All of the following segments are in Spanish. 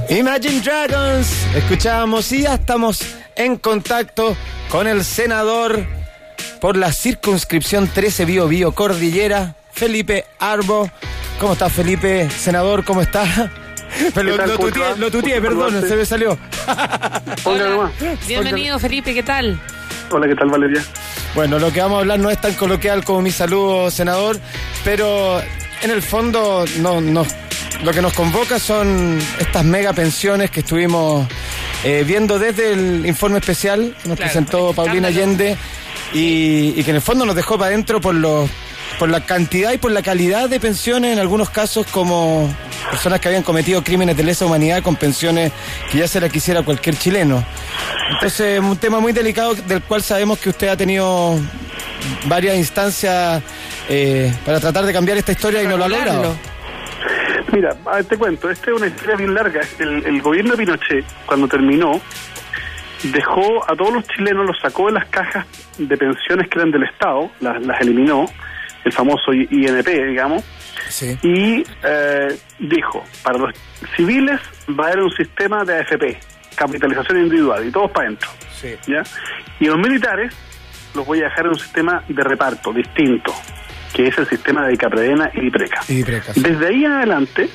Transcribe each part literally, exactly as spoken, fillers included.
Imagine Dragons, escuchábamos y ya estamos en contacto con el senador por la circunscripción trece Bío Bío Cordillera, Felipe Arbo. ¿Cómo estás, Felipe? Senador, ¿cómo estás? Pero lo, lo tuteé, lo tuteé, perdón, se me salió. Hola, bienvenido, Felipe, ¿qué tal? Hola, ¿qué tal, Valeria? Bueno, lo que vamos a hablar no es tan coloquial como mi saludo, senador, pero en el fondo no, no, lo que nos convoca son estas mega pensiones que estuvimos eh, viendo desde el informe especial que nos claro, presentó Paulina Allende y, y que en el fondo nos dejó para adentro por los por la cantidad y por la calidad de pensiones, en algunos casos como personas que habían cometido crímenes de lesa humanidad con pensiones que ya se las quisiera cualquier chileno. Entonces, un tema muy delicado del cual sabemos que usted ha tenido varias instancias eh, para tratar de cambiar esta historia y no lo ha logrado. Mira, a ver, te cuento, esta es una historia bien larga. El, el gobierno de Pinochet, cuando terminó, dejó a todos los chilenos, los sacó de las cajas de pensiones que eran del Estado, las, las eliminó, el famoso I N P, digamos, sí. y eh, dijo, para los civiles va a haber un sistema de A F P, capitalización individual, y todos para adentro. Sí. ¿Ya? Y los militares los voy a dejar en un sistema de reparto distinto, que es el sistema de Dicapredena y Dipreca. Y Dipreca sí. Desde ahí en adelante,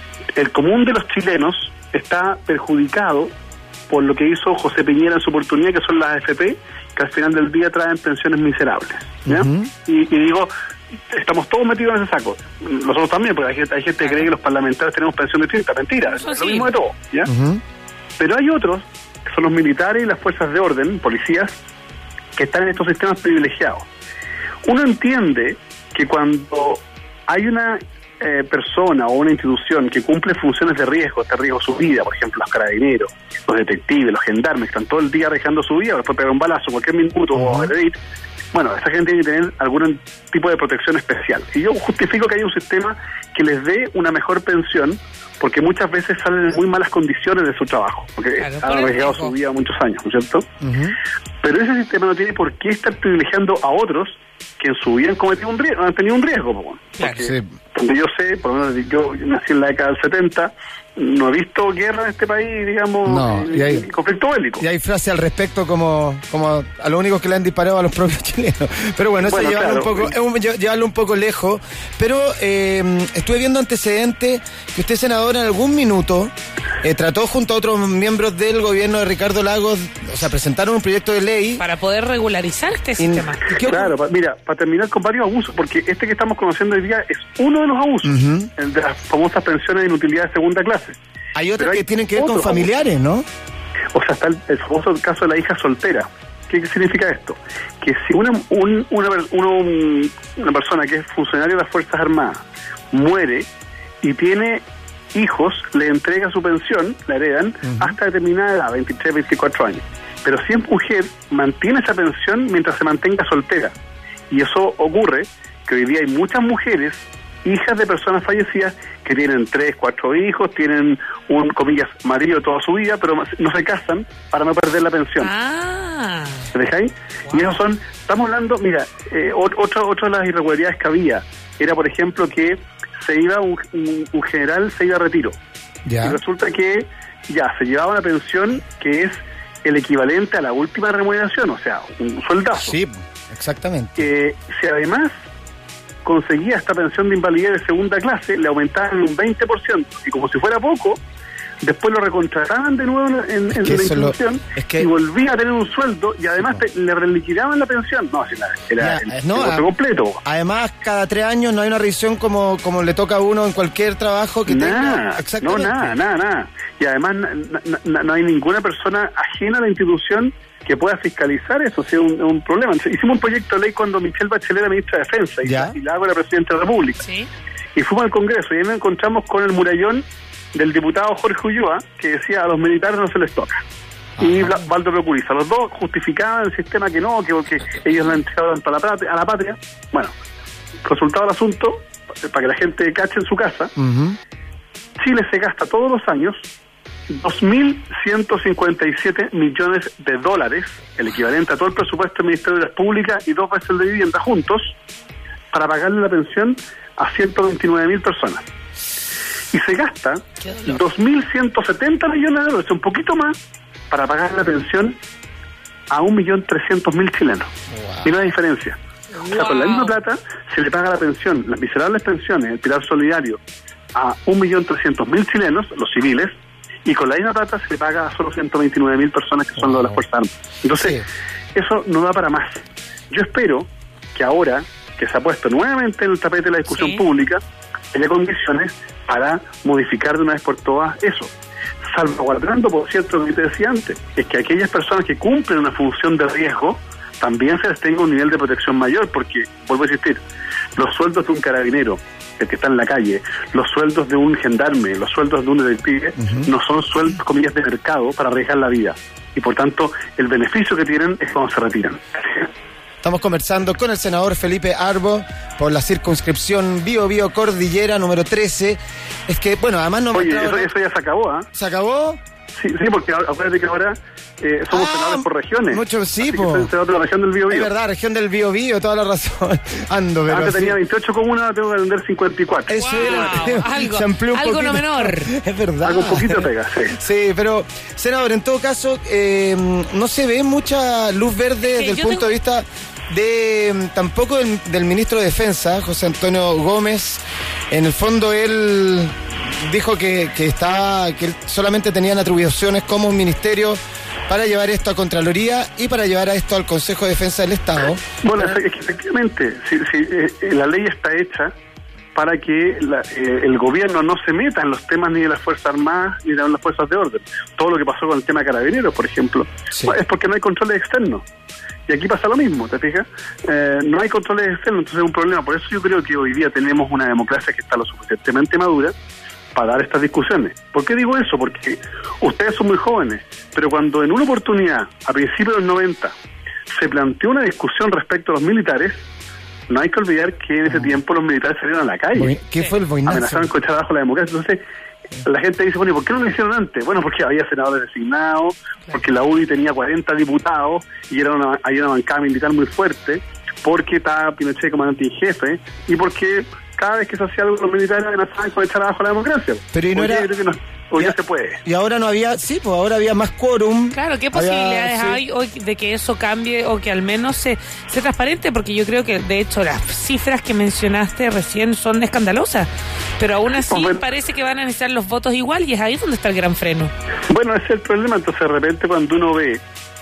el común de los chilenos está perjudicado por lo que hizo José Piñera en su oportunidad, que son las A F P, que al final del día traen pensiones miserables. ¿Ya? Uh-huh. y, y digo, estamos todos metidos en ese saco. Nosotros también, porque hay gente, hay gente que cree que los parlamentarios tenemos pensión distinta. Mentira, es sí. lo mismo de todo. ¿Ya? Uh-huh. Pero hay otros, que son los militares y las fuerzas de orden, policías, que están en estos sistemas privilegiados. Uno entiende que cuando hay una eh, persona o una institución que cumple funciones de riesgo, de riesgo a su vida, por ejemplo, los carabineros, los detectives, los gendarmes, que están todo el día arriesgando su vida, después pegar un balazo cualquier minuto uh-huh. o agredir, bueno, esa gente tiene que tener algún tipo de protección especial. Y yo justifico que haya un sistema que les dé una mejor pensión, porque muchas veces salen en muy malas condiciones de su trabajo, porque claro, han arriesgado su vida muchos años, ¿no es cierto? Uh-huh. Pero ese sistema no tiene por qué estar privilegiando a otros que en su vida han cometido un riesgo, han tenido un riesgo, porque claro, sí. donde yo sé, por lo menos yo nací en la década del setenta, no he visto guerra en este país, digamos, no, y hay, y conflicto bélico. Y hay frases al respecto como como a los únicos que le han disparado a los propios chilenos. Pero bueno, eso bueno, llevarlo, claro. un poco, es un, llevarlo un poco lejos. Pero eh, estuve viendo antecedentes que usted, senador, en algún minuto eh, trató junto a otros miembros del gobierno de Ricardo Lagos, o sea, presentaron un proyecto de ley para poder regularizar este sistema. Y, claro, pa, mira, para terminar con varios abusos, porque este que estamos conociendo hoy día es uno de los abusos, uh-huh. el de las famosas pensiones de inutilidad de segunda clase. Hay otros que tienen que ver con familiares, ¿no? O sea, está el, el famoso caso de la hija soltera. ¿Qué, qué significa esto? Que si una, un, una, uno, una persona que es funcionario de las Fuerzas Armadas muere y tiene hijos, le entrega su pensión, la heredan, uh-huh. hasta determinada edad, veintitrés, veinticuatro años. Pero si es mujer, mantiene esa pensión mientras se mantenga soltera. Y eso ocurre que hoy día hay muchas mujeres, hijas de personas fallecidas, que tienen tres, cuatro hijos, tienen un, comillas, marido toda su vida, pero no se casan para no perder la pensión. Ah. ¿Se dejáis? Wow. Y esos son, estamos hablando, mira, eh, otra, otra de las irregularidades que había era, por ejemplo, que se iba un, un, un general, se iba a retiro. Ya. Y resulta que ya se llevaba una pensión que es el equivalente a la última remuneración, o sea, un sueldazo. Sí, exactamente. Que si además conseguía esta pensión de invalidez de segunda clase, le aumentaban un veinte por ciento, y como si fuera poco, después lo recontrataban de nuevo en, en la institución lo, es que, y volvía a tener un sueldo, y además sí, te, le reliquidaban la pensión. No, era, era ya, el, no, el completo. Además, cada tres años no hay una revisión como, como le toca a uno en cualquier trabajo que nada, tenga. No, nada, nada, nada. Y además na, na, na, no hay ninguna persona ajena a la institución que pueda fiscalizar eso, sea un, un problema. Hicimos un proyecto de ley cuando Michelle Bachelet era ministra de Defensa y, y Lago era presidente de la República. ¿Sí? Y fuimos al Congreso y ahí nos encontramos con el murallón del diputado Jorge Ulloa, que decía a los militares no se les toca. Ajá. Y Valdo Procuriza. Los dos justificaban el sistema que no, que porque ellos lo han entregado tanto a la, patria, a la patria. Bueno, resultado del asunto, para que la gente cache en su casa, uh-huh. Chile se gasta todos los años dos mil ciento cincuenta y siete millones de dólares, el equivalente a todo el presupuesto del Ministerio de las Públicas y dos veces el de vivienda juntos, para pagarle la pensión a ciento veintinueve mil personas. y se gasta dos mil ciento setenta millones de dólares, un poquito más, para pagar la pensión a un millón trescientos mil chilenos. Wow. Y no hay diferencia. Wow. O sea, con la misma plata se le paga la pensión, las miserables pensiones, el pilar solidario, a un millón trescientos mil chilenos, los civiles, y con la misma plata se le paga a solo ciento veintinueve mil personas que son wow. los de las Fuerzas Armadas. Entonces, sí. eso no da para más. Yo espero que ahora, que se ha puesto nuevamente en el tapete de la discusión sí. pública, haya condiciones para modificar de una vez por todas eso. Salvaguardando, por cierto, lo que te decía antes, es que aquellas personas que cumplen una función de riesgo, también se les tenga un nivel de protección mayor, porque, vuelvo a insistir, los sueldos de un carabinero, el que está en la calle, los sueldos de un gendarme, los sueldos de un detective, uh-huh. no son sueldos, comillas, de mercado para arriesgar la vida. Y por tanto, el beneficio que tienen es cuando se retiran. Estamos conversando con el senador Felipe Arbo por la circunscripción Bío Bío Cordillera número trece. Es que, bueno, además no me... Oye, eso, eso ya se acabó, ¿ah? ¿eh? ¿Se acabó? Sí, sí, porque acuérdate que ahora eh, somos ah, senadores por regiones. Mucho, sí, po. Así que senador de la región del Bío Bío. Es verdad, región del Bío Bío, toda la razón. Ando, pero antes sí. tenía veintiocho comunas, tengo que atender cincuenta y cuatro. Eso wow, era, algo, se amplió un algo poquito. no menor. Es verdad. Algo un poquito pega, sí. Sí, pero, senador, en todo caso, eh, no se ve mucha luz verde desde el punto tengo... de vista... de tampoco del, del ministro de Defensa, José Antonio Gómez. En el fondo él dijo que, que está que él solamente tenían atribuciones como un ministerio para llevar esto a Contraloría y para llevar a esto al Consejo de Defensa del Estado. Bueno, es que efectivamente, si, si, eh, la ley está hecha para que la, eh, el gobierno no se meta en los temas ni de las Fuerzas Armadas ni de las Fuerzas de Orden. Todo lo que pasó con el tema de Carabineros, por ejemplo, sí. es porque no hay controles externos. Y aquí pasa lo mismo, ¿te fijas? Eh, no hay controles externos, entonces es un problema. Por eso yo creo que hoy día tenemos una democracia que está lo suficientemente madura para dar estas discusiones. ¿Por qué digo eso? Porque ustedes son muy jóvenes, pero cuando en una oportunidad, a principios de los noventa, se planteó una discusión respecto a los militares, no hay que olvidar que en ese tiempo los militares salieron a la calle. ¿Qué fue el boinazo? Amenazaron con echar abajo la democracia. Entonces, la gente dice, bueno, ¿y por qué no lo hicieron antes? Bueno, porque había senadores designados, porque la U D I tenía cuarenta diputados y era una, había una bancada militar muy fuerte, porque estaba Pinochet comandante en jefe, y porque cada vez que se hacía algo los militares amenazaban con echar abajo la democracia. Pero y no era... Creo que no, hoy ya se puede. Y ahora no había, sí, pues ahora había más quórum. Claro, ¿qué posibilidades había, hay sí. hoy de que eso cambie o que al menos se sea transparente? Porque yo creo que, de hecho, las cifras que mencionaste recién son escandalosas, pero aún así bueno, parece que van a necesitar los votos igual y es ahí donde está el gran freno. Bueno, ese es el problema. Entonces, de repente, cuando uno ve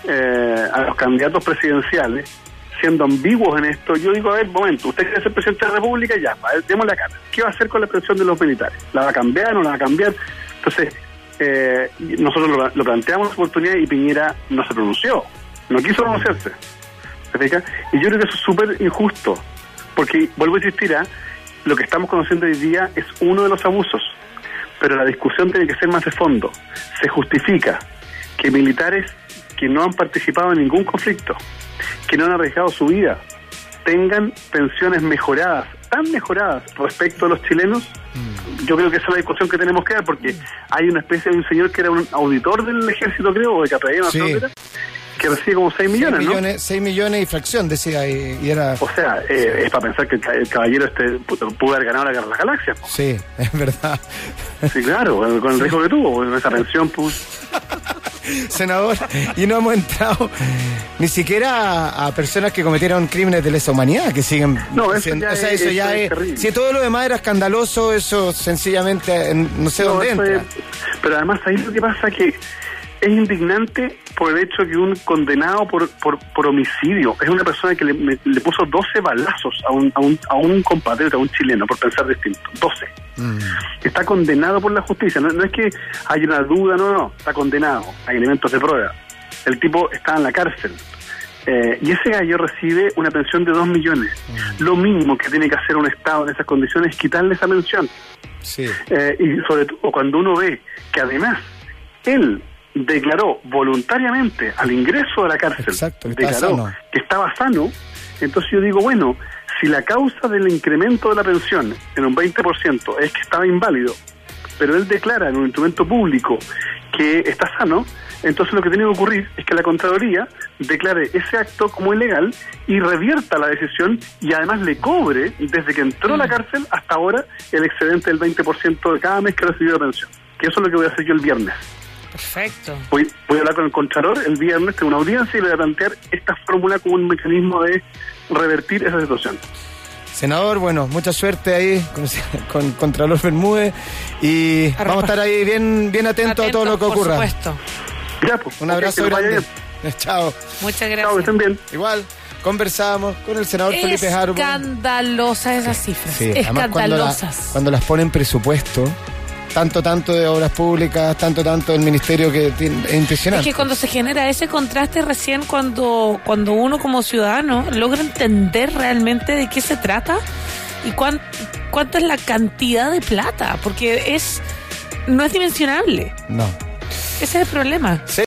eh, a los candidatos presidenciales siendo ambiguos en esto, yo digo, a ver, momento, usted quiere ser presidente de la República, ya, a ver, démosle la cara. ¿Qué va a hacer con la pensión de los militares? ¿La va a cambiar o no la va a cambiar? Entonces, eh, nosotros lo, lo planteamos la oportunidad y Piñera no se pronunció, no quiso pronunciarse. ¿Se fija? Y yo creo que eso es súper injusto, porque, vuelvo a insistir, ¿eh? lo que estamos conociendo hoy día es uno de los abusos, pero la discusión tiene que ser más de fondo. Se justifica que militares que no han participado en ningún conflicto, que no han arriesgado su vida, tengan pensiones mejoradas, tan mejoradas respecto a los chilenos. Mm. Yo creo que esa es la discusión que tenemos que dar, porque hay una especie de un señor que era un auditor del ejército, creo, o de Capitán, sí. que recibe como seis millones, ¿no? Millones, seis millones y fracción, decía, y, y era... O sea, eh, es para pensar que el caballero este pudo haber ganado la Guerra de las Galaxias. ¿No? Sí, es verdad. Sí, claro, con, con el riesgo que tuvo, con esa pensión, pues... Senador, y no hemos entrado ni siquiera a, a personas que cometieron crímenes de lesa humanidad, que siguen... No, eso ya o sea, es, eso ya es... es si todo lo demás era escandaloso, eso sencillamente, no sé no, dónde entra. Es, pero además ahí lo que pasa es que es indignante por el hecho que un condenado por por, por homicidio es una persona que le, me, le puso doce balazos a un, a un, a un compatriota, a un chileno, por pensar distinto. doce. Mm. Está condenado por la justicia. No, no es que haya una duda, no, no. Está condenado. Hay elementos de prueba. El tipo está en la cárcel. Eh, y ese gallo recibe una pensión de dos millones. Mm. Lo mínimo que tiene que hacer un Estado en esas condiciones es quitarle esa pensión. Sí. Eh, y sobre todo cuando uno ve que además él declaró voluntariamente al ingreso de la cárcel, exacto, que declaró sano. que estaba sano, entonces yo digo, bueno, si la causa del incremento de la pensión en un veinte por ciento es que estaba inválido, pero él declara en un instrumento público que está sano, entonces lo que tiene que ocurrir es que la Contraloría declare ese acto como ilegal y revierta la decisión y además le cobre, desde que entró a la cárcel hasta ahora, el excedente del veinte por ciento de cada mes que recibió de pensión. Que eso es lo que voy a hacer yo el viernes. Perfecto. Voy, voy a hablar con el Contralor el viernes, tengo una audiencia y le voy a plantear esta fórmula como un mecanismo de revertir esa situación. Senador, bueno, mucha suerte ahí con, con Contralor Bermúdez y Arropa. Vamos a estar ahí bien, bien atentos Atento, a todo lo que ocurra. Por supuesto. Ya, pues, un abrazo okay, grande. Chao. Muchas gracias. Chao, estén bien. Igual, conversamos con el senador Felipe Harbo. Escandalosas esas cifras. Sí, escandalosas. Cuando, la, cuando las ponen presupuesto, tanto, tanto de obras públicas, tanto, tanto del ministerio, que es impresionante. Es que cuando se genera ese contraste recién, cuando, cuando uno como ciudadano logra entender realmente de qué se trata y cuán, cuánto es la cantidad de plata, porque es no es dimensionable. No. Ese es el problema. Sí.